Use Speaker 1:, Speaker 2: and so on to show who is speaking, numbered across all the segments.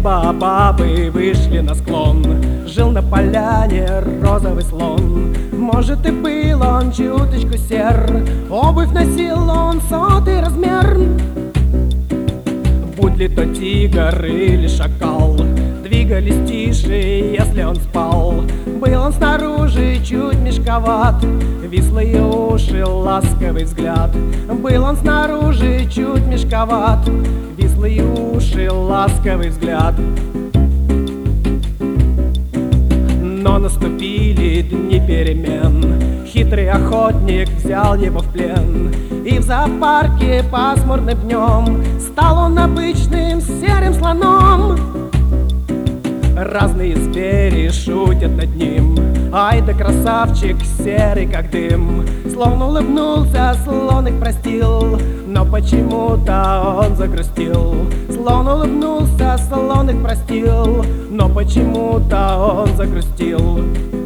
Speaker 1: баобабы вышли на склон. Жил на поляне розовый слон. Может, и был он чуточку сер, обувь носил он 100-й размер. Будь ли то тигр или шакал, двигались тише, если он спал. Был он снаружи чуть мешковат, вислые уши, ласковый взгляд. Был он снаружи чуть мешковат, вислые уши, ласковый взгляд. Но наступили дни перемен, хитрый охотник взял его в плен. И в зоопарке пасмурным днем стал он обычным серым слоном. Разные звери шутят над ним, ай да красавчик серый как дым. Слон улыбнулся, слон их простил, но почему-то он загрустил. Слон улыбнулся, слон их простил, но почему-то он загрустил.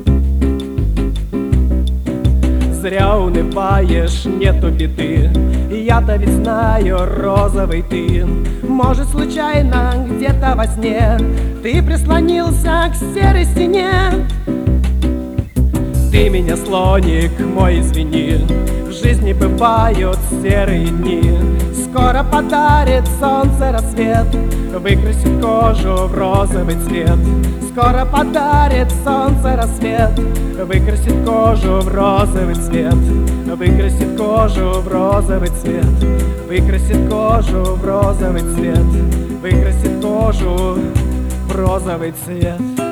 Speaker 1: Зря унываешь, нету беды, я-то ведь знаю, розовый ты. Может, случайно где-то во сне ты прислонился к серой стене. Ты меня, слоник мой, извини, в жизни бывают серые дни. Скоро подарит солнце рассвет, выкрасит кожу в розовый цвет. Скоро подарит солнце рассвет, выкрасит кожу в розовый цвет. Выкрасит кожу в розовый цвет, выкрасит кожу в розовый цвет, выкрасит кожу в розовый цвет.